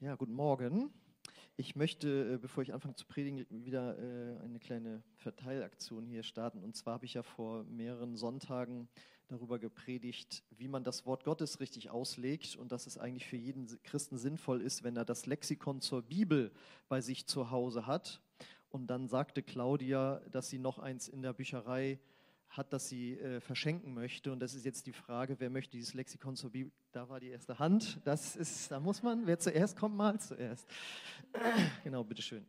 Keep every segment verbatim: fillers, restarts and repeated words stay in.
Ja, guten Morgen. Ich möchte, äh, bevor ich anfange zu predigen, wieder äh, eine kleine Verteilaktion hier starten. Und zwar habe ich ja vor mehreren Sonntagen darüber gepredigt, wie man das Wort Gottes richtig auslegt und dass es eigentlich für jeden Christen sinnvoll ist, wenn er das Lexikon zur Bibel bei sich zu Hause hat. Und dann sagte Claudia, dass sie noch eins in der Bücherei hat, das sie äh, verschenken möchte. Und das ist jetzt die Frage, wer möchte dieses Lexikon zur Bibel? Da war die erste Hand. Das ist, da muss man, wer zuerst kommt, mal zuerst. Genau, bitteschön.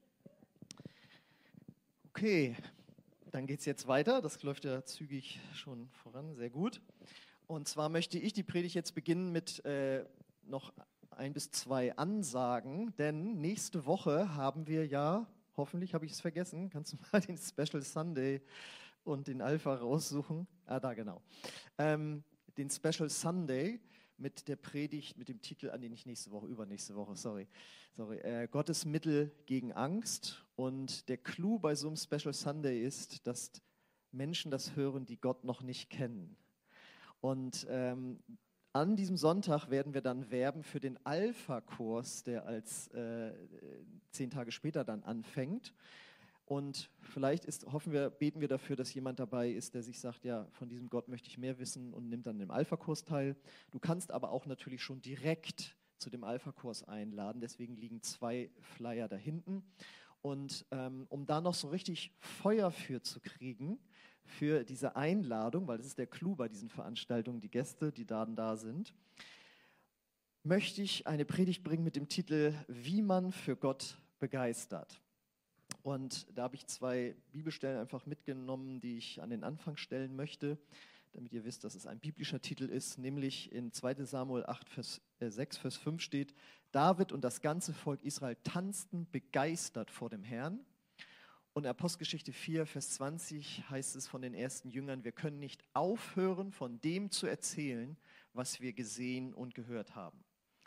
Okay, dann geht es jetzt weiter. Das läuft ja zügig schon voran, sehr gut. Und zwar möchte ich die Predigt jetzt beginnen mit äh, noch ein bis zwei Ansagen, denn nächste Woche haben wir ja, hoffentlich habe ich es vergessen, kannst du mal den Special Sunday und den Alpha raussuchen. Ah, da genau. Ähm, den Special Sunday mit der Predigt, mit dem Titel, an den ich nächste Woche, übernächste Woche, sorry, sorry, äh, Gottes Mittel gegen Angst. Und der Clou bei so einem Special Sunday ist, dass Menschen das hören, die Gott noch nicht kennen. Und ähm, an diesem Sonntag werden wir dann werben für den Alpha-Kurs, der als äh, zehn Tage später dann anfängt. Und vielleicht ist, hoffen wir, beten wir dafür, dass jemand dabei ist, der sich sagt, ja, von diesem Gott möchte ich mehr wissen und nimmt dann im Alpha-Kurs teil. Du kannst aber auch natürlich schon direkt zu dem Alpha-Kurs einladen, deswegen liegen zwei Flyer da hinten. Und ähm, um da noch so richtig Feuer für zu kriegen, für diese Einladung, weil das ist der Clou bei diesen Veranstaltungen, die Gäste, die dann da sind, möchte ich eine Predigt bringen mit dem Titel, wie man für Gott begeistert. Und da habe ich zwei Bibelstellen einfach mitgenommen, die ich an den Anfang stellen möchte, damit ihr wisst, dass es ein biblischer Titel ist, nämlich in zweiter Samuel acht, Vers, äh, sechs, Vers fünf steht, David und das ganze Volk Israel tanzten begeistert vor dem Herrn. Und in Apostelgeschichte vier, Vers zwanzig heißt es von den ersten Jüngern, wir können nicht aufhören, von dem zu erzählen, was wir gesehen und gehört haben.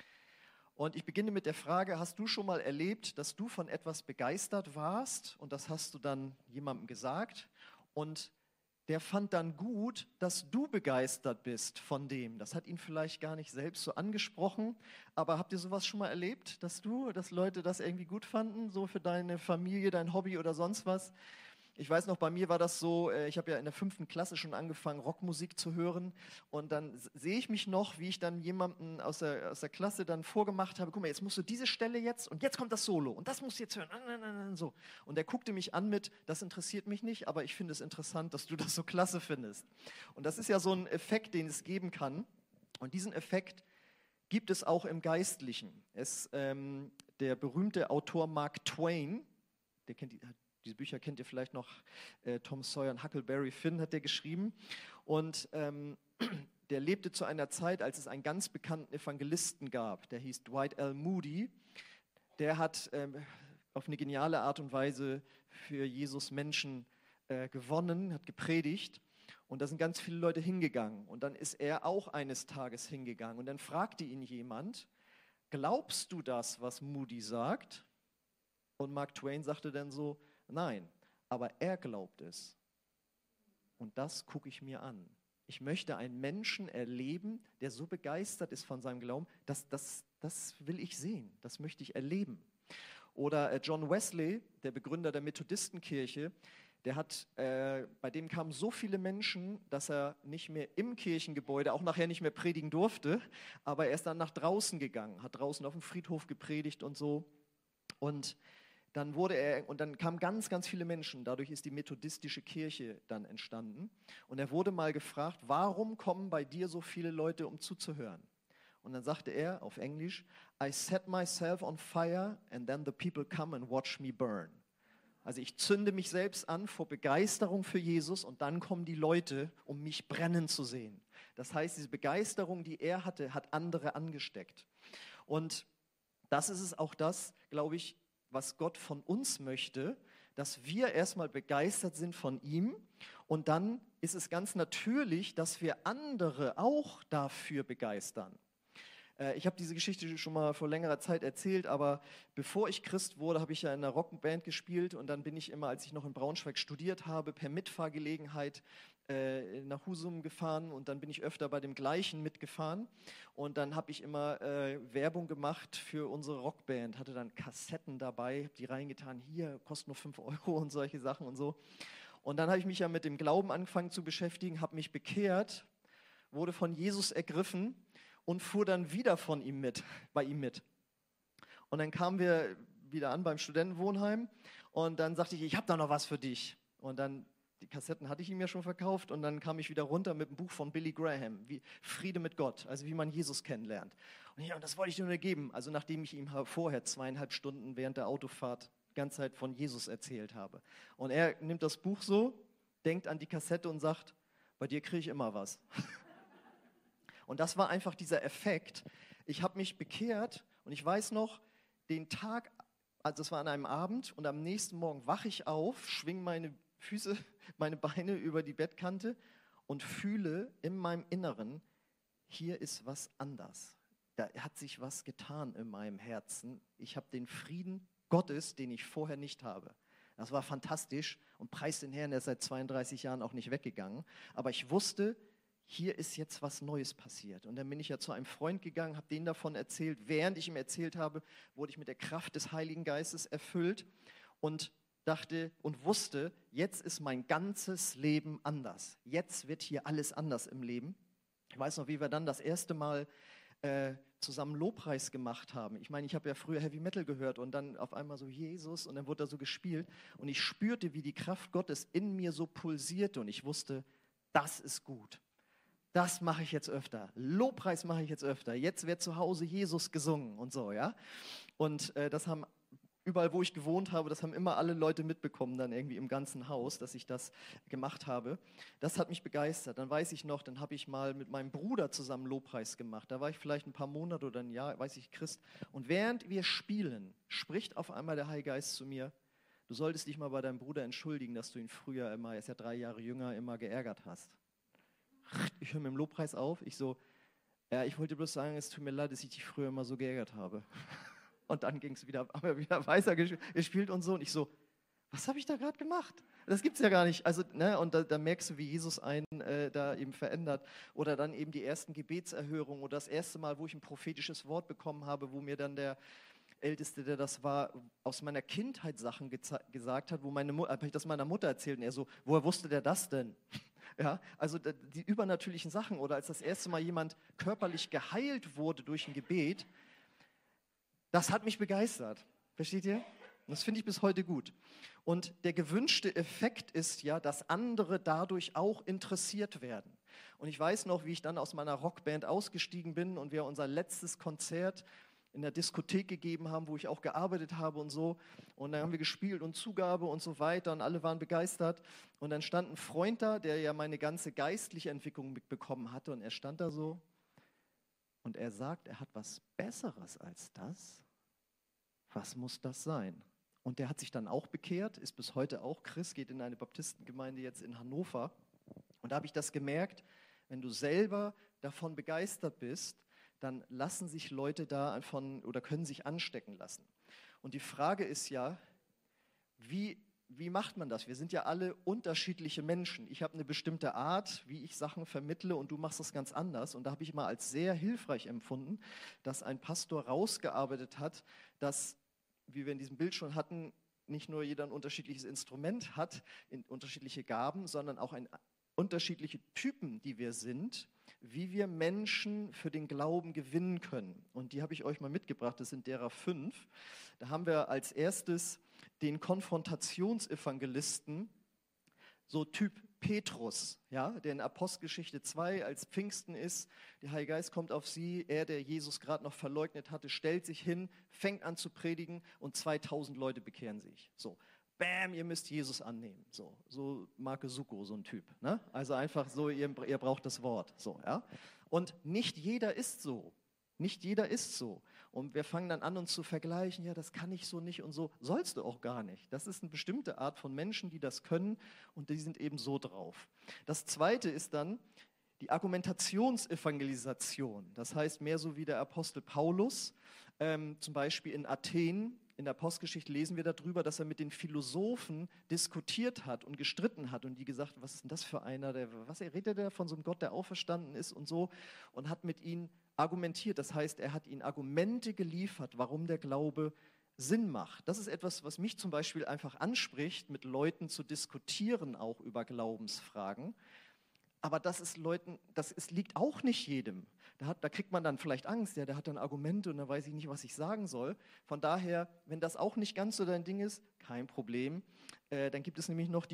Und ich beginne mit der Frage, hast du schon mal erlebt, dass du von etwas begeistert warst und das hast du dann jemandem gesagt und der fand dann gut, dass du begeistert bist von dem. Das hat ihn vielleicht gar nicht selbst so angesprochen, aber habt ihr sowas schon mal erlebt, dass du, dass Leute das irgendwie gut fanden, so für deine Familie, dein Hobby oder sonst was? Ich weiß noch, bei mir war das so, ich habe ja in der fünften Klasse schon angefangen, Rockmusik zu hören und dann sehe ich mich noch, wie ich dann jemanden aus der, aus der Klasse dann vorgemacht habe, guck mal, jetzt musst du diese Stelle jetzt und jetzt kommt das Solo und das musst du jetzt hören, so. Und der guckte mich an mit, das interessiert mich nicht, aber ich finde es interessant, dass du das so klasse findest. Und das ist ja so ein Effekt, den es geben kann und diesen Effekt gibt es auch im Geistlichen. Es, ähm, der berühmte Autor Mark Twain, der kennt die, Diese Bücher kennt ihr vielleicht noch, äh, Tom Sawyer und Huckleberry Finn hat der geschrieben. Und ähm, der lebte zu einer Zeit, als es einen ganz bekannten Evangelisten gab, der hieß Dwight L. Moody. Der hat ähm, auf eine geniale Art und Weise für Jesus Menschen äh, gewonnen, hat gepredigt. Und da sind ganz viele Leute hingegangen. Und dann ist er auch eines Tages hingegangen. Und dann fragte ihn jemand, glaubst du das, was Moody sagt? Und Mark Twain sagte dann so, nein, aber er glaubt es. Und das gucke ich mir an. Ich möchte einen Menschen erleben, der so begeistert ist von seinem Glauben, dass das, das will ich sehen, das möchte ich erleben. Oder John Wesley, der Begründer der Methodistenkirche, der hat, äh, bei dem kamen so viele Menschen, dass er nicht mehr im Kirchengebäude, auch nachher nicht mehr predigen durfte, aber er ist dann nach draußen gegangen, hat draußen auf dem Friedhof gepredigt und so. Und Dann wurde er, und dann kamen ganz, ganz viele Menschen, dadurch ist die methodistische Kirche dann entstanden. Und er wurde mal gefragt, warum kommen bei dir so viele Leute, um zuzuhören? Und dann sagte er auf Englisch, I set myself on fire and then the people come and watch me burn. Also ich zünde mich selbst an vor Begeisterung für Jesus und dann kommen die Leute, um mich brennen zu sehen. Das heißt, diese Begeisterung, die er hatte, hat andere angesteckt. Und das ist es auch das, glaube ich, was Gott von uns möchte, dass wir erstmal begeistert sind von ihm und dann ist es ganz natürlich, dass wir andere auch dafür begeistern. Ich habe diese Geschichte schon mal vor längerer Zeit erzählt, aber bevor ich Christ wurde, habe ich ja in einer Rockband gespielt und dann bin ich immer, als ich noch in Braunschweig studiert habe, per Mitfahrgelegenheit äh, nach Husum gefahren und dann bin ich öfter bei dem gleichen mitgefahren und dann habe ich immer äh, Werbung gemacht für unsere Rockband, hatte dann Kassetten dabei, hab die reingetan, hier, kostet nur fünf Euro und solche Sachen und so. Und dann habe ich mich ja mit dem Glauben angefangen zu beschäftigen, habe mich bekehrt, wurde von Jesus ergriffen und fuhr dann wieder von ihm mit, bei ihm mit. Und dann kamen wir wieder an beim Studentenwohnheim und dann sagte ich, ich habe da noch was für dich. Und dann, die Kassetten hatte ich ihm ja schon verkauft und dann kam ich wieder runter mit einem Buch von Billy Graham, wie Friede mit Gott, also wie man Jesus kennenlernt. Und ja, und das wollte ich dir nur geben, also nachdem ich ihm vorher zweieinhalb Stunden während der Autofahrt die ganze Zeit von Jesus erzählt habe. Und er nimmt das Buch so, denkt an die Kassette und sagt, bei dir kriege ich immer was. Und das war einfach dieser Effekt. Ich habe mich bekehrt und ich weiß noch, den Tag, also es war an einem Abend und am nächsten Morgen wache ich auf, schwinge meine Füße, meine Beine über die Bettkante und fühle in meinem Inneren, hier ist was anders. Da hat sich was getan in meinem Herzen. Ich habe den Frieden Gottes, den ich vorher nicht habe. Das war fantastisch und preis den Herrn, er ist seit zweiunddreißig Jahren auch nicht weggegangen. Aber ich wusste, hier ist jetzt was Neues passiert. Und dann bin ich ja zu einem Freund gegangen, habe denen davon erzählt. Während ich ihm erzählt habe, wurde ich mit der Kraft des Heiligen Geistes erfüllt und dachte und wusste, jetzt ist mein ganzes Leben anders. Jetzt wird hier alles anders im Leben. Ich weiß noch, wie wir dann das erste Mal äh, zusammen Lobpreis gemacht haben. Ich meine, ich habe ja früher Heavy Metal gehört und dann auf einmal so Jesus und dann wurde da so gespielt und ich spürte, wie die Kraft Gottes in mir so pulsierte und ich wusste, das ist gut. Das mache ich jetzt öfter. Lobpreis mache ich jetzt öfter. Jetzt wird zu Hause Jesus gesungen und so, ja. Und äh, das haben überall, wo ich gewohnt habe, das haben immer alle Leute mitbekommen, dann irgendwie im ganzen Haus, dass ich das gemacht habe. Das hat mich begeistert. Dann weiß ich noch, dann habe ich mal mit meinem Bruder zusammen Lobpreis gemacht. Da war ich vielleicht ein paar Monate oder ein Jahr, weiß ich, Christ. Und während wir spielen, spricht auf einmal der Heilige Geist zu mir, du solltest dich mal bei deinem Bruder entschuldigen, dass du ihn früher immer, er ist ja drei Jahre jünger, immer geärgert hast. Ich höre mit dem Lobpreis auf, ich so, ja, ich wollte bloß sagen, es tut mir leid, dass ich dich früher immer so geärgert habe. Und dann ging es wieder, haben wir wieder weiter gespielt und so. Und ich so, was habe ich da gerade gemacht? Das gibt es ja gar nicht. Also, ne, und da, da merkst du, wie Jesus einen äh, da eben verändert. Oder dann eben die ersten Gebetserhörungen oder das erste Mal, wo ich ein prophetisches Wort bekommen habe, wo mir dann der Älteste, der das war, aus meiner Kindheit Sachen gesagt hat, wo meine Mutter, habe ich das meiner Mutter erzählt und er so, woher wusste der das denn? Ja, also die übernatürlichen Sachen oder als das erste Mal jemand körperlich geheilt wurde durch ein Gebet, das hat mich begeistert. Versteht ihr? Das finde ich bis heute gut. Und der gewünschte Effekt ist ja, dass andere dadurch auch interessiert werden. Und ich weiß noch, wie ich dann aus meiner Rockband ausgestiegen bin und wir unser letztes Konzert in der Diskothek gegeben haben, wo ich auch gearbeitet habe und so. Und dann haben wir gespielt und Zugabe und so weiter und alle waren begeistert. Und dann stand ein Freund da, der ja meine ganze geistliche Entwicklung mitbekommen hatte und er stand da so und er sagt, er hat was Besseres als das. Was muss das sein? Und der hat sich dann auch bekehrt, ist bis heute auch Christ, geht in eine Baptistengemeinde jetzt in Hannover. Und da habe ich das gemerkt, wenn du selber davon begeistert bist, dann lassen sich Leute davon oder können sich anstecken lassen. Und die Frage ist ja, wie, wie macht man das? Wir sind ja alle unterschiedliche Menschen. Ich habe eine bestimmte Art, wie ich Sachen vermittle und du machst das ganz anders. Und da habe ich mal als sehr hilfreich empfunden, dass ein Pastor rausgearbeitet hat, dass, wie wir in diesem Bild schon hatten, nicht nur jeder ein unterschiedliches Instrument hat, in unterschiedliche Gaben, sondern auch ein, unterschiedliche Typen, die wir sind, wie wir Menschen für den Glauben gewinnen können. Und die habe ich euch mal mitgebracht, das sind derer fünf. Da haben wir als erstes den Konfrontationsevangelisten, so Typ Petrus, ja, der in Apostelgeschichte zwei als Pfingsten ist. Der Heilige Geist kommt auf sie, er, der Jesus gerade noch verleugnet hatte, stellt sich hin, fängt an zu predigen und zweitausend Leute bekehren sich. So. Bam, ihr müsst Jesus annehmen. So, so Marke Suko, so ein Typ. Ne? Also einfach so, ihr, ihr braucht das Wort. So, ja? Und nicht jeder ist so. Nicht jeder ist so. Und wir fangen dann an, uns zu vergleichen. Ja, das kann ich so nicht und so. Sollst du auch gar nicht. Das ist eine bestimmte Art von Menschen, die das können und die sind eben so drauf. Das Zweite ist dann die Argumentationsevangelisation, das heißt mehr so wie der Apostel Paulus, ähm, zum Beispiel in Athen, in der Apostelgeschichte lesen wir darüber, dass er mit den Philosophen diskutiert hat und gestritten hat und die gesagt, was ist denn das für einer, der, was redet der von so einem Gott, der auferstanden ist und so, und hat mit ihnen argumentiert. Das heißt, er hat ihnen Argumente geliefert, warum der Glaube Sinn macht. Das ist etwas, was mich zum Beispiel einfach anspricht, mit Leuten zu diskutieren, auch über Glaubensfragen. Aber das ist Leuten, das ist, liegt auch nicht jedem. Da, hat, da kriegt man dann vielleicht Angst, ja, der hat dann Argumente und dann weiß ich nicht, was ich sagen soll. Von daher, wenn das auch nicht ganz so dein Ding ist, kein Problem. Äh, dann gibt es nämlich noch die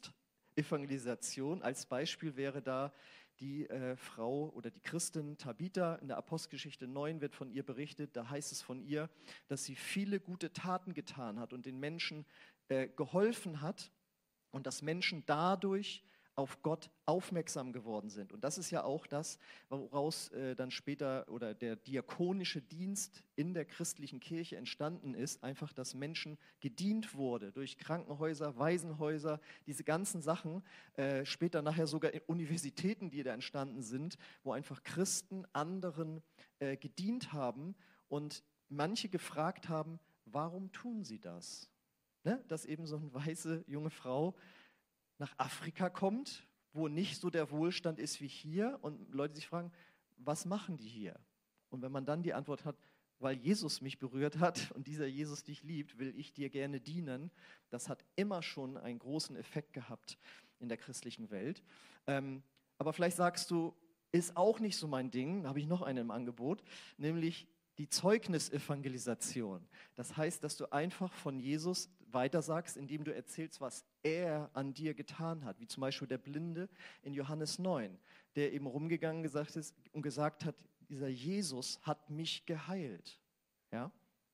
Dienstevangelisation. Als Beispiel wäre da die äh, Frau oder die Christin Tabitha. In der Apostelgeschichte neun wird von ihr berichtet. Da heißt es von ihr, dass sie viele gute Taten getan hat und den Menschen äh, geholfen hat und dass Menschen dadurch auf Gott aufmerksam geworden sind. Und das ist ja auch das, woraus äh, dann später oder der diakonische Dienst in der christlichen Kirche entstanden ist, einfach, dass Menschen gedient wurde durch Krankenhäuser, Waisenhäuser, diese ganzen Sachen, äh, später nachher sogar in Universitäten, die da entstanden sind, wo einfach Christen anderen äh, gedient haben und manche gefragt haben, warum tun sie das? Ne? Dass eben so eine weiße junge Frau nach Afrika kommt, wo nicht so der Wohlstand ist wie hier und Leute sich fragen, was machen die hier? Und wenn man dann die Antwort hat, weil Jesus mich berührt hat und dieser Jesus dich liebt, will ich dir gerne dienen, das hat immer schon einen großen Effekt gehabt in der christlichen Welt. Ähm, aber vielleicht sagst du, ist auch nicht so mein Ding, da habe ich noch einen im Angebot, nämlich die Zeugnisevangelisation. Das heißt, dass du einfach von Jesus weitersagst, indem du erzählst, was er an dir getan hat. Wie zum Beispiel der Blinde in Johannes neun, der eben rumgegangen gesagt ist und gesagt hat, dieser Jesus hat mich geheilt. Ja?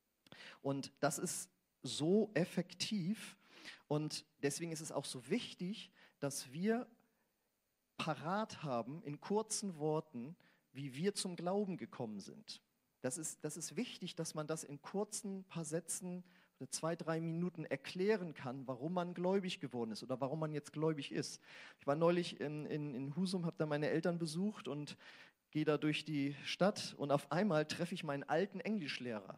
Und das ist so effektiv und deswegen ist es auch so wichtig, dass wir parat haben in kurzen Worten, wie wir zum Glauben gekommen sind. Das ist, das ist wichtig, dass man das in kurzen paar Sätzen oder zwei, drei Minuten erklären kann, warum man gläubig geworden ist oder warum man jetzt gläubig ist. Ich war neulich in, in, in Husum, habe da meine Eltern besucht und gehe da durch die Stadt und auf einmal treffe ich meinen alten Englischlehrer.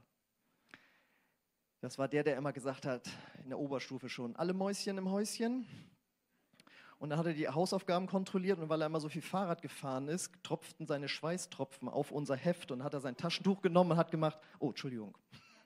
Das war der, der immer gesagt hat, in der Oberstufe schon, alle Mäuschen im Häuschen. Und dann hat er die Hausaufgaben kontrolliert und weil er immer so viel Fahrrad gefahren ist, tropften seine Schweißtropfen auf unser Heft und hat er sein Taschentuch genommen und hat gemacht, oh, Entschuldigung.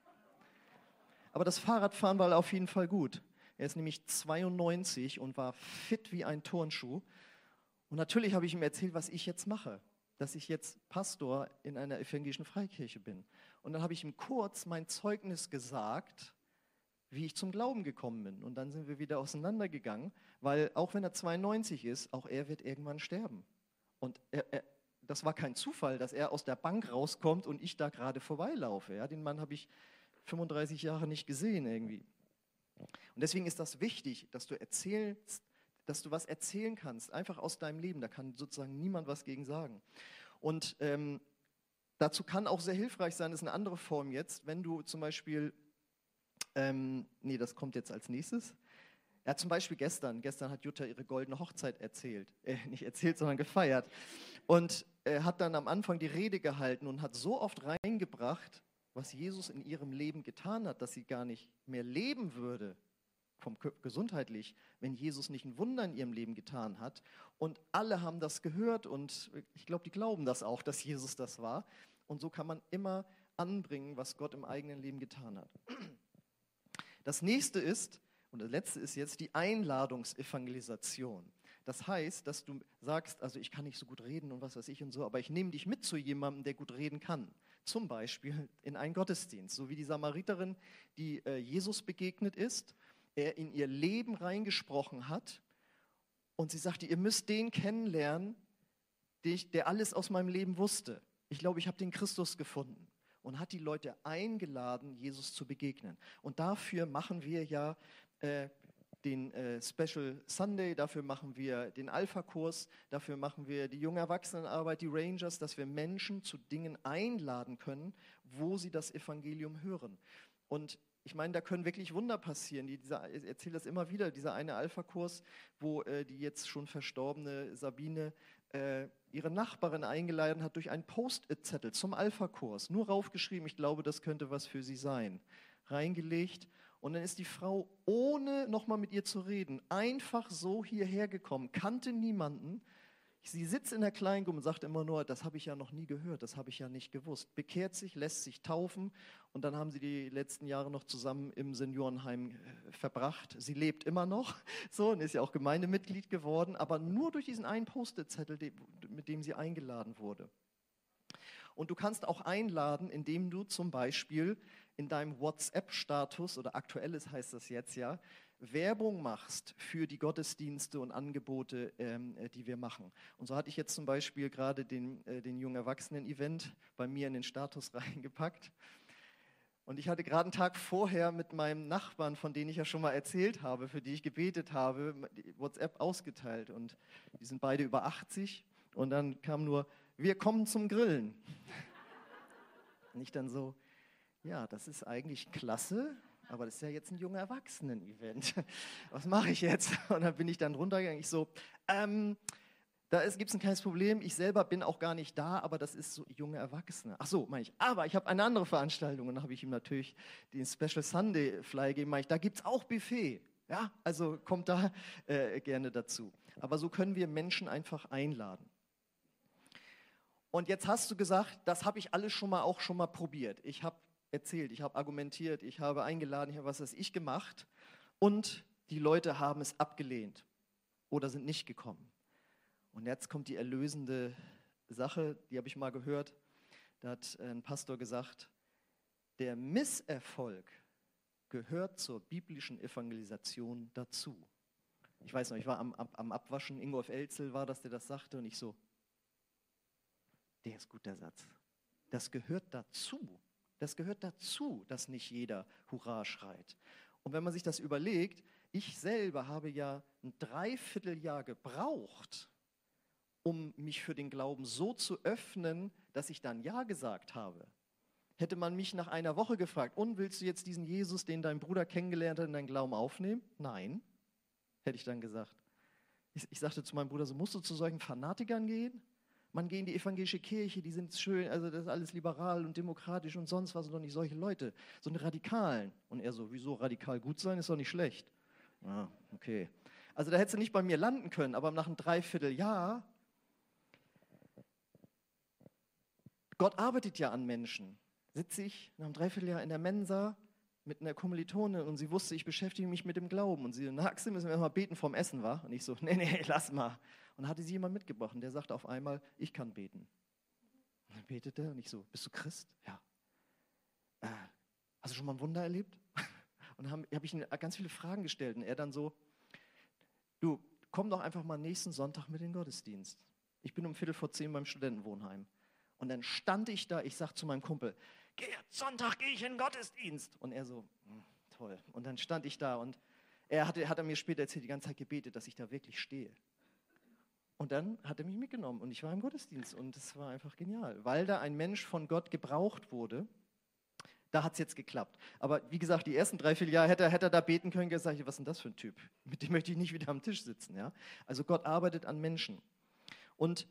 Aber das Fahrradfahren war auf jeden Fall gut. Er ist nämlich zweiundneunzig und war fit wie ein Turnschuh. Und natürlich habe ich ihm erzählt, was ich jetzt mache, dass ich jetzt Pastor in einer evangelischen Freikirche bin. Und dann habe ich ihm kurz mein Zeugnis gesagt, wie ich zum Glauben gekommen bin. Und dann sind wir wieder auseinandergegangen, weil auch wenn er zweiundneunzig ist, auch er wird irgendwann sterben. Und er, er, das war kein Zufall, dass er aus der Bank rauskommt und ich da gerade vorbeilaufe. Ja, den Mann habe ich fünfunddreißig Jahre nicht gesehen irgendwie. Und deswegen ist das wichtig, dass du erzählst, dass du was erzählen kannst, einfach aus deinem Leben. Da kann sozusagen niemand was gegen sagen. Und ähm, dazu kann auch sehr hilfreich sein, das ist eine andere Form jetzt, wenn du zum Beispiel Ähm, nee, das kommt jetzt als nächstes. Ja, zum Beispiel gestern. Gestern hat Jutta ihre goldene Hochzeit erzählt. Äh, nicht erzählt, sondern gefeiert. Und er hat dann am Anfang die Rede gehalten und hat so oft reingebracht, was Jesus in ihrem Leben getan hat, dass sie gar nicht mehr leben würde, vom gesundheitlich, wenn Jesus nicht ein Wunder in ihrem Leben getan hat. Und alle haben das gehört und ich glaube, die glauben das auch, dass Jesus das war. Und so kann man immer anbringen, was Gott im eigenen Leben getan hat. Das nächste ist, und das letzte ist jetzt die Einladungsevangelisation. Das heißt, dass du sagst, also ich kann nicht so gut reden und was weiß ich und so, aber ich nehme dich mit zu jemandem, der gut reden kann. Zum Beispiel in einen Gottesdienst, so wie die Samariterin, die äh, Jesus begegnet ist, er in ihr Leben reingesprochen hat und sie sagte, ihr müsst den kennenlernen, der, ich, der alles aus meinem Leben wusste. Ich glaube, ich habe den Christus gefunden. Und hat die Leute eingeladen, Jesus zu begegnen. Und dafür machen wir ja äh, den äh, Special Sunday, dafür machen wir den Alpha-Kurs, dafür machen wir die junge Erwachsenenarbeit, die Rangers, dass wir Menschen zu Dingen einladen können, wo sie das Evangelium hören. Und ich meine, da können wirklich Wunder passieren. Die, dieser, ich erzähle das immer wieder, dieser eine Alpha-Kurs, wo äh, die jetzt schon verstorbene Sabine äh, ihre Nachbarin eingeladen hat durch einen Post-it-Zettel zum Alpha-Kurs. Nur raufgeschrieben, ich glaube, das könnte was für sie sein. Reingelegt. Und dann ist die Frau, ohne nochmal mit ihr zu reden, einfach so hierher gekommen, kannte niemanden. Sie sitzt in der Kleingruppe und sagt immer nur, das habe ich ja noch nie gehört, das habe ich ja nicht gewusst. Bekehrt sich, lässt sich taufen und dann haben sie die letzten Jahre noch zusammen im Seniorenheim äh, verbracht. Sie lebt immer noch so und ist ja auch Gemeindemitglied geworden, aber nur durch diesen einen Post-it-Zettel, mit dem sie eingeladen wurde. Und du kannst auch einladen, indem du zum Beispiel in deinem WhatsApp-Status, oder aktuelles heißt das jetzt ja, Werbung machst für die Gottesdienste und Angebote, ähm, die wir machen. Und so hatte ich jetzt zum Beispiel gerade den, äh, den jungen Erwachsenen-Event bei mir in den Status reingepackt. Und ich hatte gerade einen Tag vorher mit meinem Nachbarn, von denen ich ja schon mal erzählt habe, für die ich gebetet habe, WhatsApp ausgeteilt. Und die sind beide über achtzig. Und dann kam nur, wir kommen zum Grillen. Und ich dann so, ja, das ist eigentlich klasse, aber das ist ja jetzt ein junger Erwachsenen-Event. Was mache ich jetzt? Und dann bin ich dann runtergegangen. Ich so, ähm, da gibt es ein kleines Problem. Ich selber bin auch gar nicht da, aber das ist so junge Erwachsene. Ach so, meine ich. Aber ich habe eine andere Veranstaltung. Und dann habe ich ihm natürlich den Special Sunday Fly gegeben. Meine ich, da gibt es auch Buffet. Ja, also kommt da äh, gerne dazu. Aber so können wir Menschen einfach einladen. Und jetzt hast du gesagt, das habe ich alles schon mal auch schon mal probiert. Ich habe erzählt, ich habe argumentiert, ich habe eingeladen, ich habe was weiß ich gemacht und die Leute haben es abgelehnt oder sind nicht gekommen. Und jetzt kommt die erlösende Sache, die habe ich mal gehört. Da hat ein Pastor gesagt, der Misserfolg gehört zur biblischen Evangelisation dazu. Ich weiß noch, ich war am, am Abwaschen, Ingolf Elzel war das, der das sagte und ich so, der ist gut, der Satz. Das gehört dazu. Das gehört dazu, dass nicht jeder Hurra schreit. Und wenn man sich das überlegt, ich selber habe ja ein Dreivierteljahr gebraucht, um mich für den Glauben so zu öffnen, dass ich dann Ja gesagt habe. Hätte man mich nach einer Woche gefragt, und willst du jetzt diesen Jesus, den dein Bruder kennengelernt hat, in deinen Glauben aufnehmen? Nein, hätte ich dann gesagt. Ich, ich sagte zu meinem Bruder, so musst du zu solchen Fanatikern gehen? Man geht in die evangelische Kirche, die sind schön, also das ist alles liberal und demokratisch und sonst was und doch nicht solche Leute, so eine Radikalen. Und er so, wieso radikal gut sein, ist doch nicht schlecht. Ah, okay. Also da hättest du nicht bei mir landen können, aber nach einem Dreivierteljahr, Gott arbeitet ja an Menschen. Sitze ich nach einem Dreivierteljahr in der Mensa mit einer Kommilitonin und sie wusste, ich beschäftige mich mit dem Glauben. Und sie, na Axel, müssen wir mal beten vorm Essen, war? Und ich so, nee, nee, lass mal. Und hatte sie jemand mitgebracht und der sagte auf einmal, ich kann beten. Und dann betete er und ich so, bist du Christ? Ja. Äh, hast du schon mal ein Wunder erlebt? Und dann habe hab ich ihm ganz viele Fragen gestellt und er dann so, du, komm doch einfach mal nächsten Sonntag mit in den Gottesdienst. Ich bin um Viertel vor zehn beim Studentenwohnheim. Und dann stand ich da, ich sag zu meinem Kumpel, Geh, Sonntag gehe ich in den Gottesdienst. Und er so, hm, toll. Und dann stand ich da und er hatte, hat er mir später erzählt, die ganze Zeit gebetet, dass ich da wirklich stehe. Und dann hat er mich mitgenommen und ich war im Gottesdienst und es war einfach genial, weil da ein Mensch von Gott gebraucht wurde. Da hat es jetzt geklappt. Aber wie gesagt, die ersten drei, vier Jahre hätte, hätte er da beten können, gesagt, was ist denn das für ein Typ? Mit dem möchte ich nicht wieder am Tisch sitzen. Ja? Also Gott arbeitet an Menschen. Und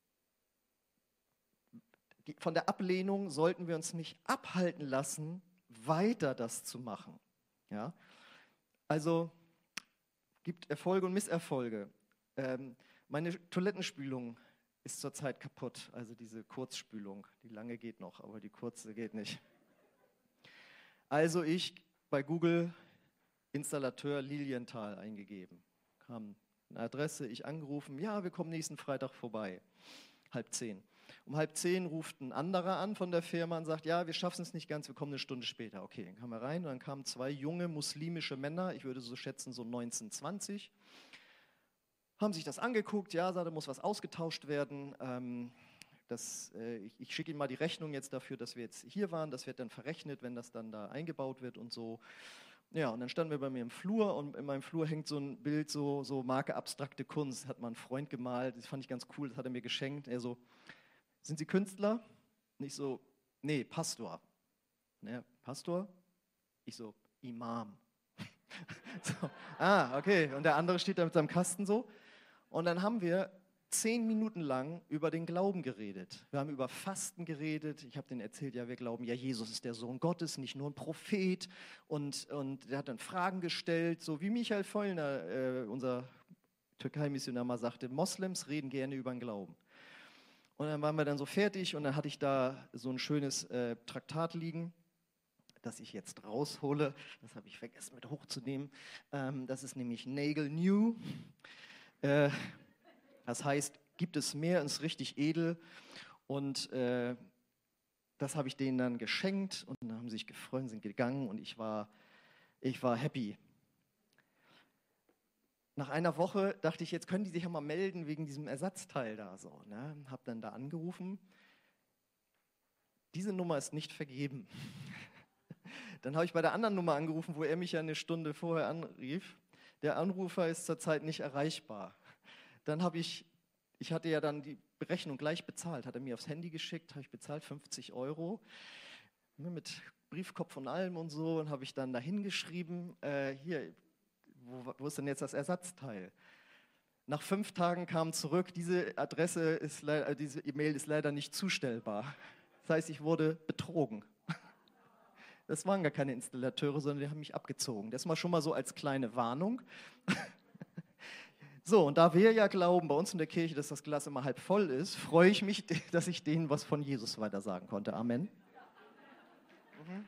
die, von der Ablehnung sollten wir uns nicht abhalten lassen, weiter das zu machen. Ja? Also gibt Erfolge und Misserfolge. Ähm, meine Toilettenspülung ist zurzeit kaputt, also diese Kurzspülung. Die lange geht noch, aber die kurze geht nicht. Also ich bei Google Installateur Lilienthal eingegeben. Kam eine Adresse, ich angerufen, ja, wir kommen nächsten Freitag vorbei. Halb zehn. Um halb zehn ruft ein anderer an von der Firma und sagt, ja, wir schaffen es nicht ganz, wir kommen eine Stunde später. Okay, dann kamen wir rein und dann kamen zwei junge muslimische Männer, ich würde so schätzen so neunzehn, zwanzig, haben sich das angeguckt, ja, da muss was ausgetauscht werden. Ähm, das, äh, ich ich schicke Ihnen mal die Rechnung jetzt dafür, dass wir jetzt hier waren, das wird dann verrechnet, wenn das dann da eingebaut wird und so. Ja, und dann standen wir bei mir im Flur und in meinem Flur hängt so ein Bild, so, so Marke abstrakte Kunst, hat mal ein Freund gemalt, das fand ich ganz cool, das hat er mir geschenkt. Er so, sind Sie Künstler? Und ich so, nee, Pastor. Ne, Pastor? Ich so, Imam. So, ah, okay, und der andere steht da mit seinem Kasten so. Und dann haben wir zehn Minuten lang über den Glauben geredet. Wir haben über Fasten geredet. Ich habe denen erzählt, ja, wir glauben, ja, Jesus ist der Sohn Gottes, nicht nur ein Prophet. Und, und der hat dann Fragen gestellt, so wie Michael Vollner, äh, unser Türkei-Missionar, mal sagte, Moslems reden gerne über den Glauben. Und dann waren wir dann so fertig und dann hatte ich da so ein schönes äh, Traktat liegen, das ich jetzt raushole. Das habe ich vergessen mit hochzunehmen. Ähm, das ist nämlich Nagel New. Äh, Das heißt, gibt es mehr, ist richtig edel. Und äh, das habe ich denen dann geschenkt und dann haben sie sich gefreut, sind gegangen und ich war, ich war happy. Nach einer Woche dachte ich, jetzt können die sich ja mal melden wegen diesem Ersatzteil da so. Ne? Habe dann da angerufen. Diese Nummer ist nicht vergeben. Dann habe ich bei der anderen Nummer angerufen, wo er mich ja eine Stunde vorher anrief. Der Anrufer ist zurzeit nicht erreichbar. Dann habe ich, ich hatte ja dann die Berechnung gleich bezahlt, hat er mir aufs Handy geschickt, habe ich bezahlt, fünfzig Euro, mit Briefkopf und allem und so, und habe ich dann dahin geschrieben, äh, hier, wo, wo ist denn jetzt das Ersatzteil? Nach fünf Tagen kam zurück, diese Adresse ist, äh, diese E-Mail ist leider nicht zustellbar. Das heißt, ich wurde betrogen. Das waren gar keine Installateure, sondern die haben mich abgezogen. Das mal schon mal so als kleine Warnung. So, und da wir ja glauben, bei uns in der Kirche, dass das Glas immer halb voll ist, freue ich mich, dass ich denen was von Jesus weitersagen konnte. Amen. Mhm.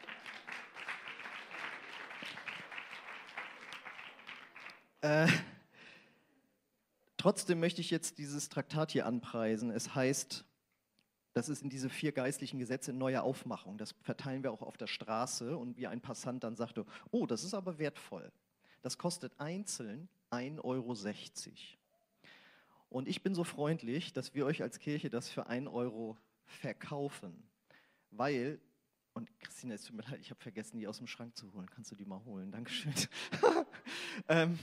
Äh, trotzdem möchte ich jetzt dieses Traktat hier anpreisen. Es heißt, das ist in diese vier geistlichen Gesetze in neuer Aufmachung. Das verteilen wir auch auf der Straße und wie ein Passant dann sagte, oh, das ist aber wertvoll. Das kostet einzeln ein Euro sechzig. Und ich bin so freundlich, dass wir euch als Kirche das für ein Euro verkaufen. Weil, und Christina, es tut mir leid, ich habe vergessen, die aus dem Schrank zu holen. Kannst du die mal holen? Dankeschön. ähm,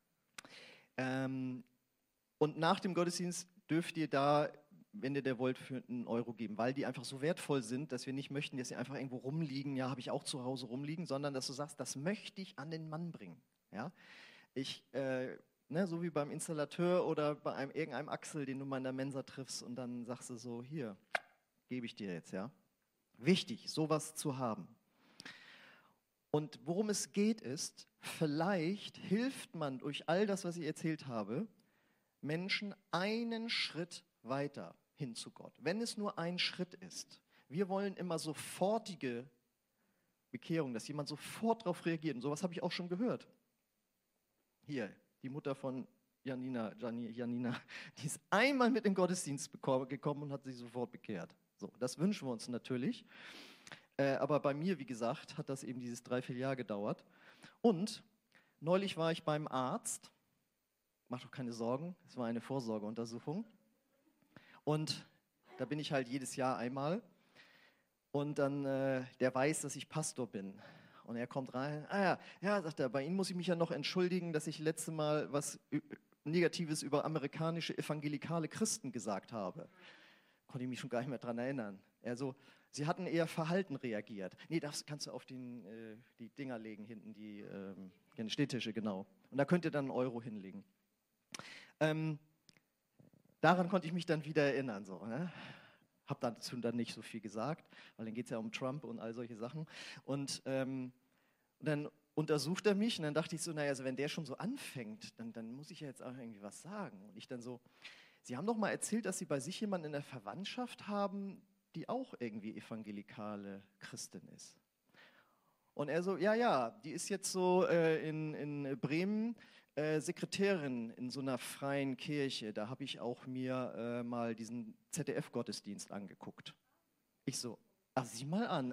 ähm, und nach dem Gottesdienst dürft ihr da, wenn ihr der wollt, für einen Euro geben, weil die einfach so wertvoll sind, dass wir nicht möchten, dass sie einfach irgendwo rumliegen, ja, habe ich auch zu Hause rumliegen, sondern dass du sagst, das möchte ich an den Mann bringen. Ja? Ich, äh, ne, so wie beim Installateur oder bei einem, irgendeinem Axel, den du mal in der Mensa triffst und dann sagst du so, hier, gebe ich dir jetzt, ja. Wichtig, sowas zu haben. Und worum es geht ist, vielleicht hilft man durch all das, was ich erzählt habe, Menschen einen Schritt weiter hin zu Gott. Wenn es nur ein Schritt ist. Wir wollen immer sofortige Bekehrung, dass jemand sofort darauf reagiert. Und sowas habe ich auch schon gehört. Hier, die Mutter von Janina, Janina, die ist einmal mit in den Gottesdienst gekommen und hat sich sofort bekehrt. So, das wünschen wir uns natürlich. Äh, aber bei mir, wie gesagt, hat das eben dieses drei, vier Jahre gedauert. Und neulich war ich beim Arzt. Mach doch keine Sorgen, es war eine Vorsorgeuntersuchung. Und da bin ich halt jedes Jahr einmal. Und dann, äh, der weiß, dass ich Pastor bin. Und er kommt rein, ah ja, ja, sagt er, bei Ihnen muss ich mich ja noch entschuldigen, dass ich letztes Mal was Negatives über amerikanische evangelikale Christen gesagt habe. Konnte ich mich schon gar nicht mehr dran erinnern. Er so, Sie hatten eher verhalten reagiert. Nee, das kannst du auf den, äh, die Dinger legen hinten, die ähm, Stehtische, genau. Und da könnt ihr dann einen Euro hinlegen. Ähm, daran konnte ich mich dann wieder erinnern, so, ne? Habe dazu dann nicht so viel gesagt, weil dann geht es ja um Trump und all solche Sachen. Und, ähm, und dann untersucht er mich und dann dachte ich so, naja, also wenn der schon so anfängt, dann, dann muss ich ja jetzt auch irgendwie was sagen. Und ich dann so, Sie haben doch mal erzählt, dass Sie bei sich jemanden in der Verwandtschaft haben, die auch irgendwie evangelikale Christin ist. Und er so, ja, ja, die ist jetzt so äh, in, in Bremen äh, Sekretärin in so einer freien Kirche. Da habe ich auch mir äh, mal diesen Z D F-Gottesdienst angeguckt. Ich so, ach, sieh mal an.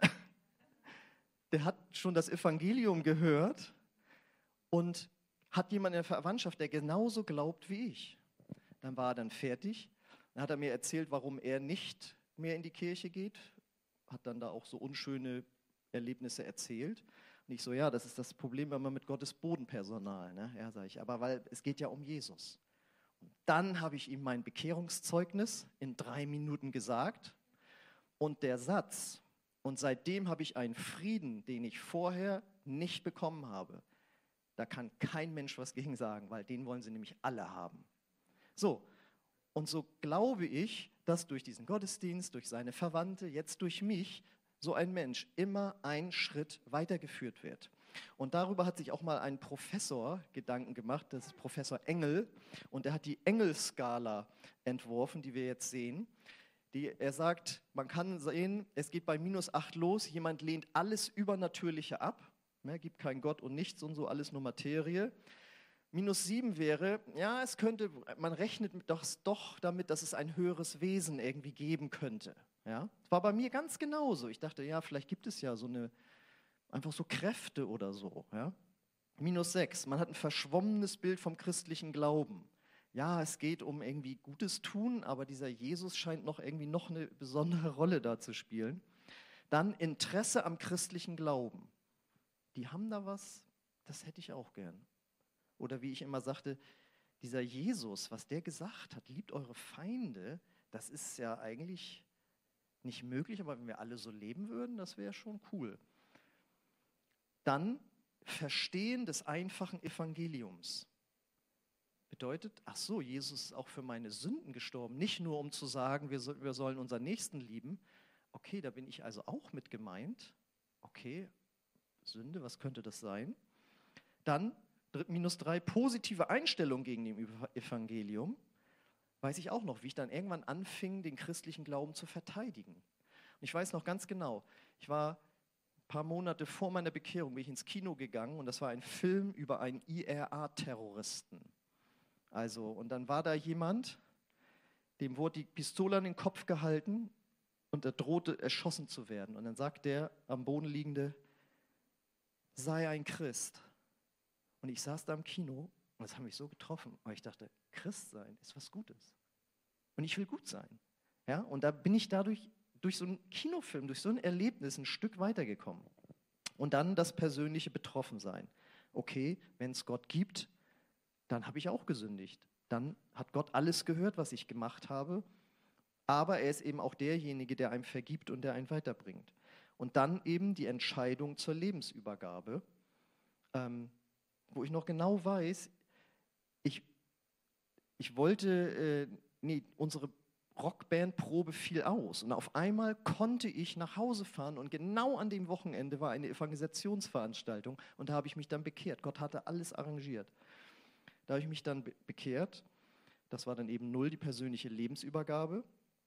Der hat schon das Evangelium gehört und hat jemanden in der Verwandtschaft, der genauso glaubt wie ich. Dann war er dann fertig. Dann hat er mir erzählt, warum er nicht mehr in die Kirche geht. Hat dann da auch so unschöne Erlebnisse erzählt. Und ich so, ja, das ist das Problem, wenn man mit Gottes Bodenpersonal, ne? Ja, sage ich, aber weil es geht ja um Jesus. Und dann habe ich ihm mein Bekehrungszeugnis in drei Minuten gesagt und der Satz, und seitdem habe ich einen Frieden, den ich vorher nicht bekommen habe. Da kann kein Mensch was gegen sagen, weil den wollen sie nämlich alle haben. So, Und so glaube ich, dass durch diesen Gottesdienst, durch seine Verwandte, jetzt durch mich, so ein Mensch immer einen Schritt weitergeführt wird. Und darüber hat sich auch mal ein Professor Gedanken gemacht, das ist Professor Engel, und er hat die Engelskala entworfen, die wir jetzt sehen. Die, er sagt, man kann sehen, es geht bei minus acht los, jemand lehnt alles Übernatürliche ab, ne, gibt keinen Gott und nichts und so, alles nur Materie. Minus sieben wäre, ja, es könnte, man rechnet doch, doch damit, dass es ein höheres Wesen irgendwie geben könnte. Ja? Das war bei mir ganz genauso. Ich dachte, ja, vielleicht gibt es ja so eine, einfach so Kräfte oder so. Ja? Minus sechs, man hat ein verschwommenes Bild vom christlichen Glauben. Ja, es geht um irgendwie Gutes tun, aber dieser Jesus scheint noch irgendwie noch eine besondere Rolle da zu spielen. Dann Interesse am christlichen Glauben. Die haben da was, das hätte ich auch gern. Oder wie ich immer sagte, dieser Jesus, was der gesagt hat, liebt eure Feinde, das ist ja eigentlich nicht möglich, aber wenn wir alle so leben würden, das wäre schon cool. Dann Verstehen des einfachen Evangeliums. Bedeutet, ach so, Jesus ist auch für meine Sünden gestorben, nicht nur um zu sagen, wir, so, wir sollen unseren Nächsten lieben. Okay, da bin ich also auch mit gemeint. Okay, Sünde, was könnte das sein? Dann minus drei, positive Einstellung gegen dem Evangelium. Weiß ich auch noch, wie ich dann irgendwann anfing, den christlichen Glauben zu verteidigen. Und ich weiß noch ganz genau, ich war ein paar Monate vor meiner Bekehrung, bin ich ins Kino gegangen und das war ein Film über einen I R A-Terroristen. Also, und dann war da jemand, dem wurde die Pistole an den Kopf gehalten und er drohte, erschossen zu werden. Und dann sagt der am Boden liegende, sei ein Christ. Und ich saß da im Kino und das hat mich so getroffen, weil ich dachte, Christ sein ist was Gutes. Und ich will gut sein. Ja? Und da bin ich dadurch, durch so einen Kinofilm, durch so ein Erlebnis ein Stück weitergekommen. Und dann das persönliche Betroffensein. Okay, wenn es Gott gibt, dann habe ich auch gesündigt. Dann hat Gott alles gehört, was ich gemacht habe. Aber er ist eben auch derjenige, der einem vergibt und der einen weiterbringt. Und dann eben die Entscheidung zur Lebensübergabe. Ähm, wo ich noch genau weiß, ich, ich wollte, äh, nee, unsere Rockbandprobe fiel aus und auf einmal konnte ich nach Hause fahren und genau an dem Wochenende war eine Evangelisationsveranstaltung und da habe ich mich dann bekehrt. Gott hatte alles arrangiert. Da habe ich mich dann be- bekehrt, das war dann eben null, die persönliche Lebensübergabe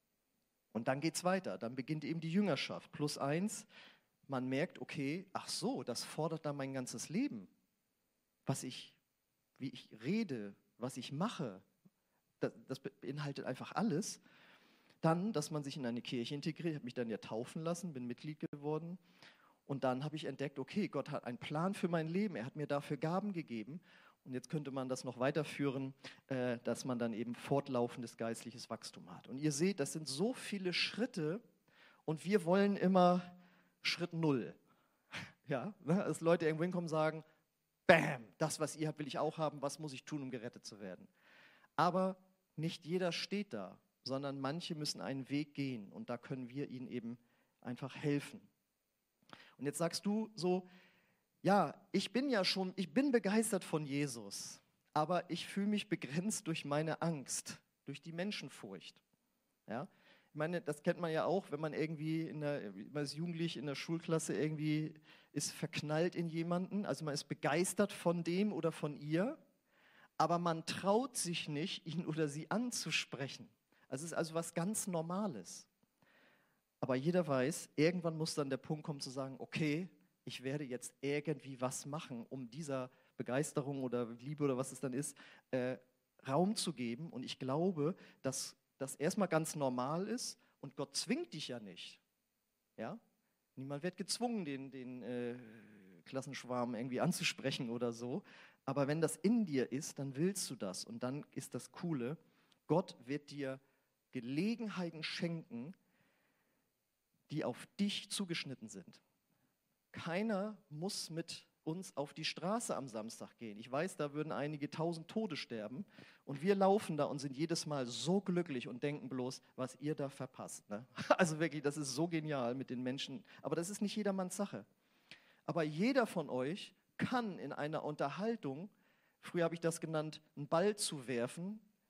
und dann geht es weiter, dann beginnt eben die Jüngerschaft, plus eins, man merkt, okay, ach so, das fordert dann mein ganzes Leben. Was ich, wie ich rede, was ich mache, das, das beinhaltet einfach alles. Dann, dass man sich in eine Kirche integriert, ich habe mich dann ja taufen lassen, bin Mitglied geworden. Und dann habe ich entdeckt, okay, Gott hat einen Plan für mein Leben, er hat mir dafür Gaben gegeben. Und jetzt könnte man das noch weiterführen, äh, dass man dann eben fortlaufendes geistliches Wachstum hat. Und ihr seht, das sind so viele Schritte und wir wollen immer Schritt Null. Ja, dass Leute irgendwo hinkommen und sagen, Bam, das, was ihr habt, will ich auch haben. Was muss ich tun, um gerettet zu werden? Aber nicht jeder steht da, sondern manche müssen einen Weg gehen und da können wir ihnen eben einfach helfen. Und jetzt sagst du so, ja, ich bin ja schon, ich bin begeistert von Jesus, aber ich fühle mich begrenzt durch meine Angst, durch die Menschenfurcht. Ja? Ich meine, das kennt man ja auch, wenn man irgendwie in der, man ist jugendlich in der Schulklasse irgendwie ist verknallt in jemanden, also man ist begeistert von dem oder von ihr, aber man traut sich nicht, ihn oder sie anzusprechen. Also es ist also was ganz Normales. Aber jeder weiß, irgendwann muss dann der Punkt kommen zu sagen, okay, ich werde jetzt irgendwie was machen, um dieser Begeisterung oder Liebe oder was es dann ist, äh, Raum zu geben. Und ich glaube, dass das erstmal ganz normal ist und Gott zwingt dich ja nicht. Ja? Niemand wird gezwungen, den, den äh, Klassenschwarm irgendwie anzusprechen oder so. Aber wenn das in dir ist, dann willst du das. Und dann ist das Coole, Gott wird dir Gelegenheiten schenken, die auf dich zugeschnitten sind. Keiner muss mit uns auf die Straße am Samstag gehen. Ich weiß, da würden einige tausend Tode sterben und wir laufen da und sind jedes Mal so glücklich und denken bloß, was ihr da verpasst. Ne? Also wirklich, das ist so genial mit den Menschen, aber das ist nicht jedermanns Sache. Aber jeder von euch kann in einer Unterhaltung, früher habe ich das genannt, einen Ball zu werfen,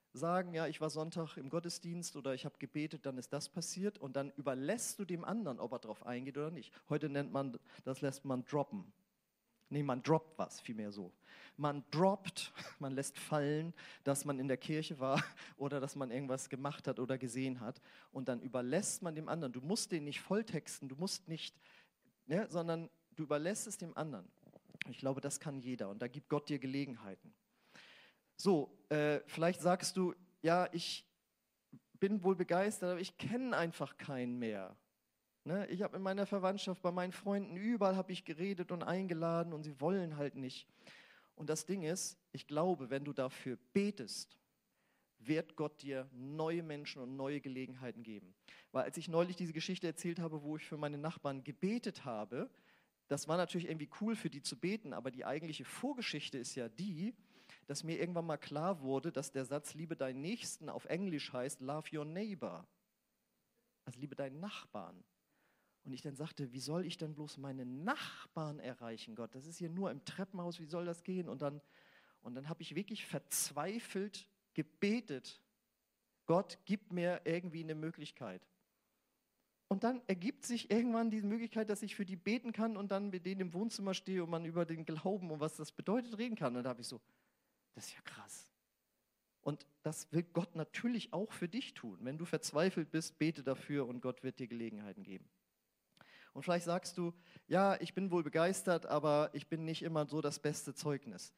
sagen, ja, ich war Sonntag im Gottesdienst oder ich habe gebetet, dann ist das passiert und dann überlässt du dem anderen, ob er darauf eingeht oder nicht. Heute nennt man, das lässt man droppen. Nee, man droppt was, vielmehr so. Man droppt, man lässt fallen, dass man in der Kirche war oder dass man irgendwas gemacht hat oder gesehen hat und dann überlässt man dem anderen. Du musst den nicht volltexten, du musst nicht, ne, sondern du überlässt es dem anderen. Ich glaube, das kann jeder und da gibt Gott dir Gelegenheiten. So, äh, vielleicht sagst du, ja, ich bin wohl begeistert, aber ich kenne einfach keinen mehr. Ne? Ich habe in meiner Verwandtschaft, bei meinen Freunden, überall habe ich geredet und eingeladen und sie wollen halt nicht. Und das Ding ist, ich glaube, wenn du dafür betest, wird Gott dir neue Menschen und neue Gelegenheiten geben. Weil als ich neulich diese Geschichte erzählt habe, wo ich für meine Nachbarn gebetet habe, das war natürlich irgendwie cool für die zu beten, aber die eigentliche Vorgeschichte ist ja die, dass mir irgendwann mal klar wurde, dass der Satz Liebe deinen Nächsten auf Englisch heißt Love your neighbor. Also liebe deinen Nachbarn. Und ich dann sagte, wie soll ich denn bloß meine Nachbarn erreichen, Gott? Das ist hier nur im Treppenhaus, wie soll das gehen? Und dann, und dann habe ich wirklich verzweifelt gebetet, Gott, gib mir irgendwie eine Möglichkeit. Und dann ergibt sich irgendwann die Möglichkeit, dass ich für die beten kann und dann mit denen im Wohnzimmer stehe und man über den Glauben und was das bedeutet reden kann. Und da habe ich so, das ist ja krass. Und das will Gott natürlich auch für dich tun. Wenn du verzweifelt bist, bete dafür und Gott wird dir Gelegenheiten geben. Und vielleicht sagst du, ja, ich bin wohl begeistert, aber ich bin nicht immer so das beste Zeugnis.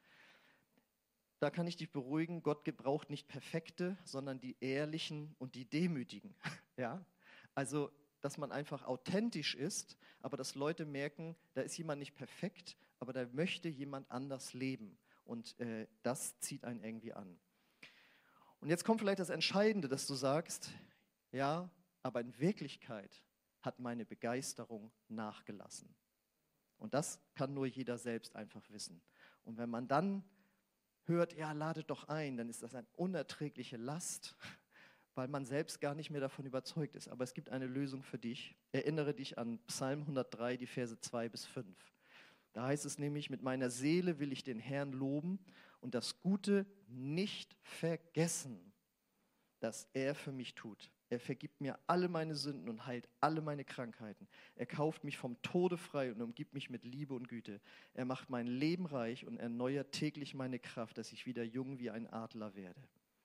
Da kann ich dich beruhigen, Gott gebraucht nicht Perfekte, sondern die Ehrlichen und die Demütigen. Ja? Also, dass man einfach authentisch ist, aber dass Leute merken, da ist jemand nicht perfekt, aber da möchte jemand anders leben. Und äh, das zieht einen irgendwie an. Und jetzt kommt vielleicht das Entscheidende, dass du sagst, ja, aber in Wirklichkeit hat meine Begeisterung nachgelassen. Und das kann nur jeder selbst einfach wissen. Und wenn man dann hört, ja, ladet doch ein, dann ist das eine unerträgliche Last, weil man selbst gar nicht mehr davon überzeugt ist. Aber es gibt eine Lösung für dich. Erinnere dich an Psalm hundertdrei, die Verse zwei bis fünf. Da heißt es nämlich, mit meiner Seele will ich den Herrn loben und das Gute nicht vergessen, das er für mich tut. Er vergibt mir alle meine Sünden und heilt alle meine Krankheiten. Er kauft mich vom Tode frei und umgibt mich mit Liebe und Güte. Er macht mein Leben reich und erneuert täglich meine Kraft, dass ich wieder jung wie ein Adler werde.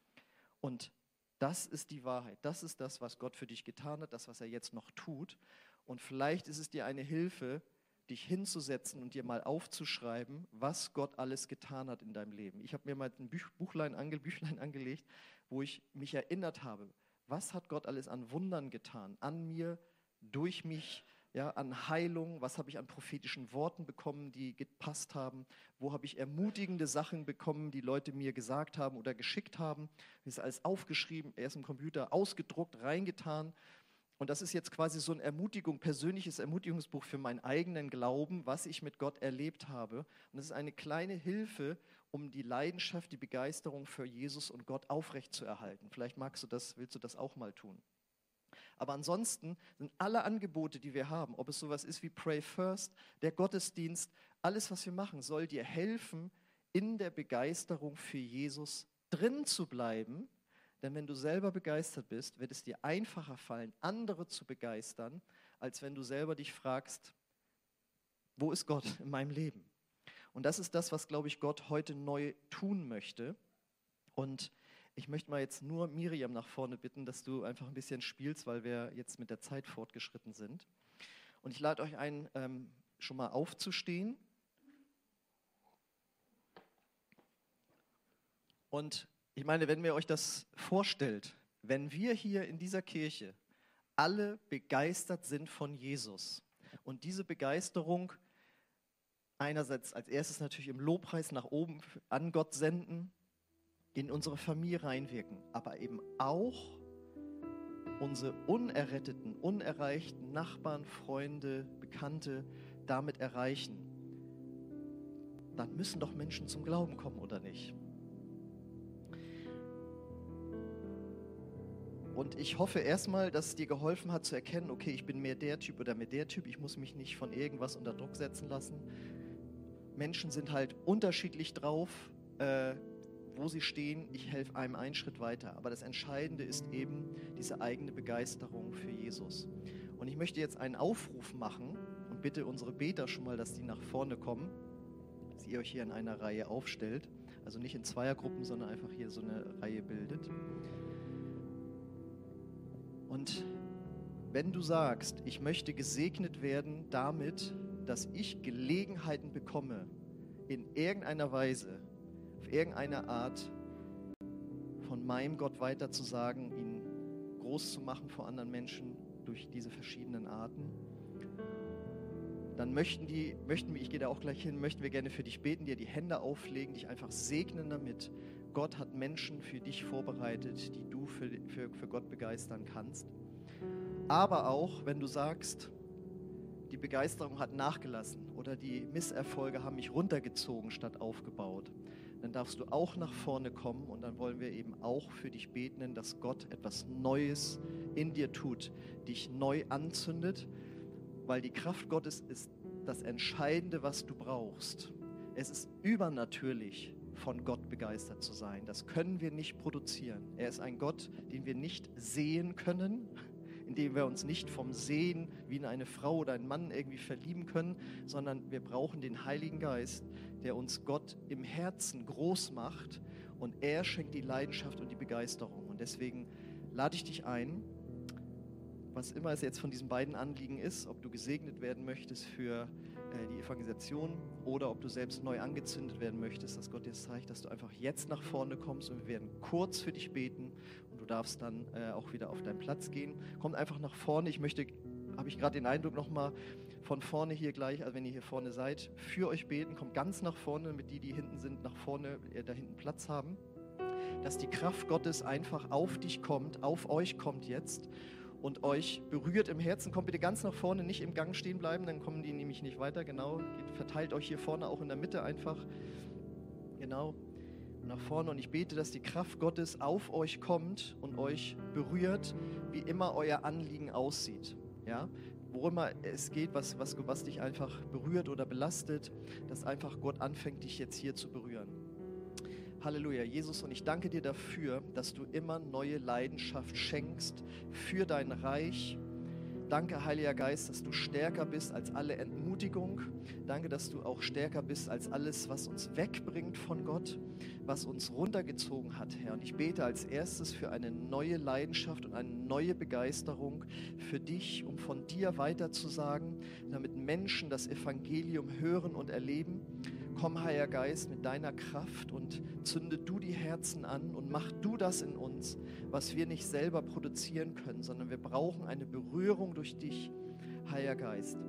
Und das ist die Wahrheit. Das ist das, was Gott für dich getan hat, das, was er jetzt noch tut. Und vielleicht ist es dir eine Hilfe, dich hinzusetzen und dir mal aufzuschreiben, was Gott alles getan hat in deinem Leben. Ich habe mir mal ein Buchlein, ange, Büchlein angelegt, wo ich mich erinnert habe, was hat Gott alles an Wundern getan, an mir, durch mich, ja, an Heilung, was habe ich an prophetischen Worten bekommen, die gepasst haben, wo habe ich ermutigende Sachen bekommen, die Leute mir gesagt haben oder geschickt haben. Das ist alles aufgeschrieben, erst im Computer ausgedruckt, reingetan. Und das ist jetzt quasi so ein Ermutigung, persönliches Ermutigungsbuch für meinen eigenen Glauben, was ich mit Gott erlebt habe. Und das ist eine kleine Hilfe, um die Leidenschaft, die Begeisterung für Jesus und Gott aufrechtzuerhalten. Vielleicht magst du das, willst du das auch mal tun. Aber ansonsten sind alle Angebote, die wir haben, ob es sowas ist wie Pray First, der Gottesdienst, alles, was wir machen, soll dir helfen, in der Begeisterung für Jesus drin zu bleiben. Denn wenn du selber begeistert bist, wird es dir einfacher fallen, andere zu begeistern, als wenn du selber dich fragst, wo ist Gott in meinem Leben? Und das ist das, was, glaube ich, Gott heute neu tun möchte. Und ich möchte mal jetzt nur Miriam nach vorne bitten, dass du einfach ein bisschen spielst, weil wir jetzt mit der Zeit fortgeschritten sind. Und ich lade euch ein, ähm, schon mal aufzustehen. Und ich meine, wenn ihr euch das vorstellt, wenn wir hier in dieser Kirche alle begeistert sind von Jesus und diese Begeisterung einerseits als erstes natürlich im Lobpreis nach oben an Gott senden, in unsere Familie reinwirken, aber eben auch unsere unerretteten, unerreichten Nachbarn, Freunde, Bekannte damit erreichen, dann müssen doch Menschen zum Glauben kommen, oder nicht? Und ich hoffe erstmal, dass es dir geholfen hat zu erkennen, okay, ich bin mehr der Typ oder mehr der Typ, ich muss mich nicht von irgendwas unter Druck setzen lassen. Menschen sind halt unterschiedlich drauf, äh, wo sie stehen, ich helfe einem einen Schritt weiter. Aber das Entscheidende ist eben diese eigene Begeisterung für Jesus. Und ich möchte jetzt einen Aufruf machen und bitte unsere Beter schon mal, dass die nach vorne kommen, dass ihr euch hier in einer Reihe aufstellt. Also nicht in Zweiergruppen, sondern einfach hier so eine Reihe bildet. Und wenn du sagst, ich möchte gesegnet werden damit, dass ich Gelegenheiten bekomme, in irgendeiner Weise, auf irgendeine Art von meinem Gott weiterzusagen, ihn groß zu machen vor anderen Menschen durch diese verschiedenen Arten, dann möchten die, möchten wir, ich gehe da auch gleich hin, möchten wir gerne für dich beten, dir die Hände auflegen, dich einfach segnen damit. Gott hat Menschen für dich vorbereitet, die du für, für, für Gott begeistern kannst. Aber auch, wenn du sagst, die Begeisterung hat nachgelassen oder die Misserfolge haben mich runtergezogen statt aufgebaut, dann darfst du auch nach vorne kommen und dann wollen wir eben auch für dich beten, dass Gott etwas Neues in dir tut, dich neu anzündet, weil die Kraft Gottes ist das Entscheidende, was du brauchst. Es ist übernatürlich, von Gott begeistert zu sein. Das können wir nicht produzieren. Er ist ein Gott, den wir nicht sehen können, indem wir uns nicht vom Sehen wie in eine Frau oder einen Mann irgendwie verlieben können, sondern wir brauchen den Heiligen Geist, der uns Gott im Herzen groß macht und er schenkt die Leidenschaft und die Begeisterung. Und deswegen lade ich dich ein, was immer es jetzt von diesen beiden Anliegen ist, ob du gesegnet werden möchtest für äh, die Evangelisation oder ob du selbst neu angezündet werden möchtest, dass Gott dir zeigt, dass du einfach jetzt nach vorne kommst und wir werden kurz für dich beten und du darfst dann äh, auch wieder auf deinen Platz gehen. Kommt einfach nach vorne. Ich möchte, habe ich gerade den Eindruck nochmal von vorne hier gleich, also wenn ihr hier vorne seid, für euch beten. Kommt ganz nach vorne, mit die, die hinten sind, nach vorne, äh, da hinten Platz haben. Dass die Kraft Gottes einfach auf dich kommt, auf euch kommt jetzt und euch berührt im Herzen. Kommt bitte ganz nach vorne, nicht im Gang stehen bleiben, dann kommen die nämlich nicht weiter. Genau, geht, verteilt euch hier vorne auch in der Mitte einfach. Genau, nach vorne. Und ich bete, dass die Kraft Gottes auf euch kommt und euch berührt, wie immer euer Anliegen aussieht. Ja, wo immer es geht, was, was, was dich einfach berührt oder belastet, dass einfach Gott anfängt, dich jetzt hier zu berühren. Halleluja, Jesus, und ich danke dir dafür, dass du immer neue Leidenschaft schenkst für dein Reich. Danke, Heiliger Geist, dass du stärker bist als alle Entmutigung. Danke, dass du auch stärker bist als alles, was uns wegbringt von Gott, was uns runtergezogen hat, Herr. Und ich bete als erstes für eine neue Leidenschaft und eine neue Begeisterung für dich, um von dir weiterzusagen, damit Menschen das Evangelium hören und erleben. Komm, Heiliger Geist, mit deiner Kraft und zünde du die Herzen an und mach du das in uns, was wir nicht selber produzieren können, sondern wir brauchen eine Berührung durch dich, Heiliger Geist.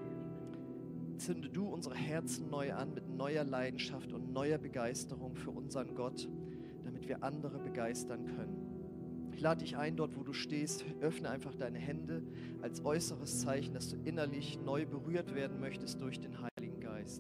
Zünde du unsere Herzen neu an mit neuer Leidenschaft und neuer Begeisterung für unseren Gott, damit wir andere begeistern können. Ich lade dich ein, dort wo du stehst, öffne einfach deine Hände als äußeres Zeichen, dass du innerlich neu berührt werden möchtest durch den Heiligen Geist.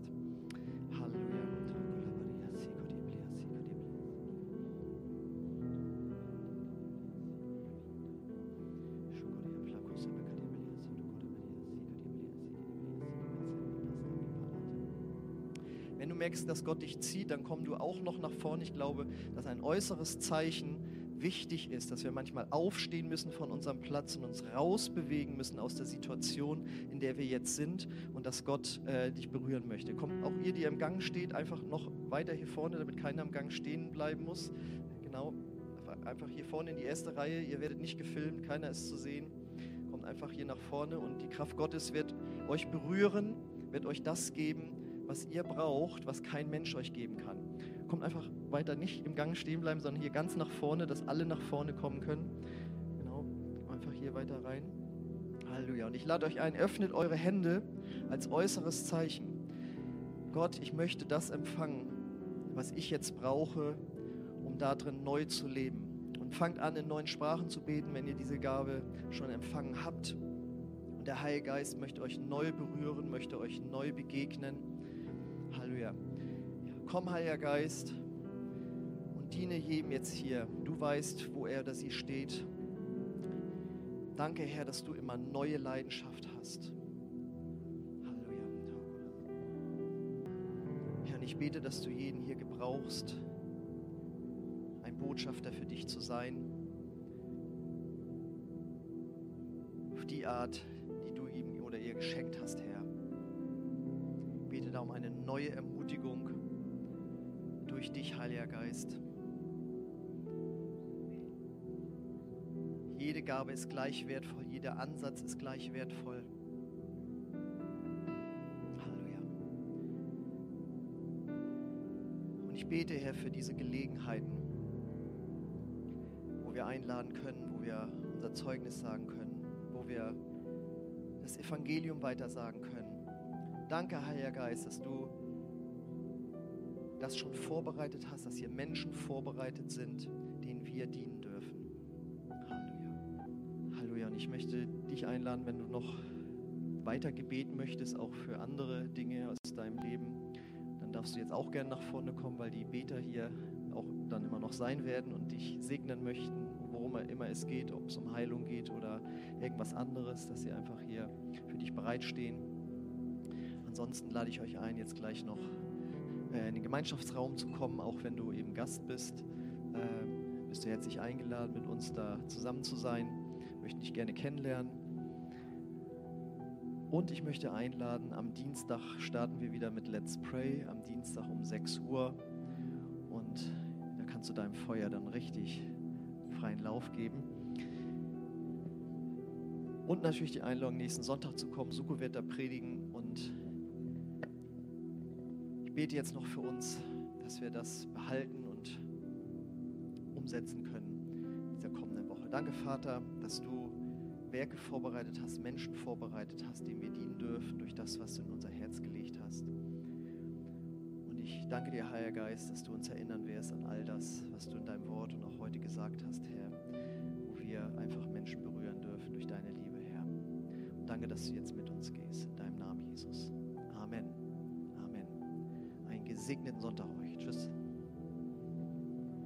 Wenn du merkst, dass Gott dich zieht, dann komm du auch noch nach vorne. Ich glaube, dass ein äußeres Zeichen wichtig ist, dass wir manchmal aufstehen müssen von unserem Platz und uns rausbewegen müssen aus der Situation, in der wir jetzt sind und dass Gott äh, dich berühren möchte. Kommt auch ihr, die im Gang steht, einfach noch weiter hier vorne, damit keiner im Gang stehen bleiben muss. Genau, einfach hier vorne in die erste Reihe. Ihr werdet nicht gefilmt, keiner ist zu sehen. Kommt einfach hier nach vorne und die Kraft Gottes wird euch berühren, wird euch das geben, was ihr braucht, was kein Mensch euch geben kann. Kommt einfach weiter, nicht im Gang stehen bleiben, sondern hier ganz nach vorne, dass alle nach vorne kommen können. Genau, einfach hier weiter rein. Halleluja. Und ich lade euch ein, öffnet eure Hände als äußeres Zeichen. Gott, ich möchte das empfangen, was ich jetzt brauche, um da drin neu zu leben. Und fangt an, in neuen Sprachen zu beten, wenn ihr diese Gabe schon empfangen habt. Und der Heilige Geist möchte euch neu berühren, möchte euch neu begegnen. Halleluja. Komm, Heiliger Geist, und diene jedem jetzt hier. Du weißt, wo er oder sie steht. Danke, Herr, dass du immer neue Leidenschaft hast. Halleluja. Herr, und ich bete, dass du jeden hier gebrauchst, ein Botschafter für dich zu sein. Auf die Art, die du ihm oder ihr geschenkt hast, Herr. Ich bete da um eine neue Ermutigung durch dich, Heiliger Geist. Jede Gabe ist gleich wertvoll, jeder Ansatz ist gleich wertvoll. Halleluja. Und ich bete, Herr, für diese Gelegenheiten, wo wir einladen können, wo wir unser Zeugnis sagen können, wo wir das Evangelium weitersagen können. Danke, Heiliger Geist, dass du das schon vorbereitet hast, dass hier Menschen vorbereitet sind, denen wir dienen dürfen. Halleluja. Und ich möchte dich einladen, wenn du noch weiter gebeten möchtest, auch für andere Dinge aus deinem Leben, dann darfst du jetzt auch gerne nach vorne kommen, weil die Beter hier auch dann immer noch sein werden und dich segnen möchten, worum immer es geht, ob es um Heilung geht oder irgendwas anderes, dass sie einfach hier für dich bereitstehen. Ansonsten lade ich euch ein, jetzt gleich noch in den Gemeinschaftsraum zu kommen, auch wenn du eben Gast bist. Äh, bist du herzlich eingeladen, mit uns da zusammen zu sein. Ich möchte dich gerne kennenlernen. Und ich möchte einladen, am Dienstag starten wir wieder mit Let's Pray, am Dienstag um sechs Uhr. Und da kannst du deinem Feuer dann richtig freien Lauf geben. Und natürlich die Einladung, nächsten Sonntag zu kommen. Suko wird da predigen und ich bete jetzt noch für uns, dass wir das behalten und umsetzen können in dieser kommenden Woche. Danke, Vater, dass du Werke vorbereitet hast, Menschen vorbereitet hast, denen wir dienen dürfen durch das, was du in unser Herz gelegt hast. Und ich danke dir, Heiliger Geist, dass du uns erinnern wirst an all das, was du in deinem Wort und auch heute gesagt hast, Herr, wo wir einfach Menschen berühren dürfen durch deine Liebe, Herr. Und danke, dass du jetzt mit uns gehst. In deinem Namen, Jesus. Amen. Amen. Einen gesegneten Sonntag euch. Tschüss.